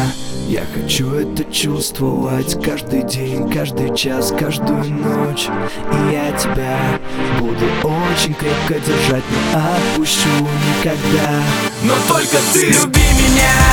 Я хочу это чувствовать каждый день, каждый час, каждую ночь. И я тебя буду очень крепко держать, не отпущу никогда. Но только ты люби меня,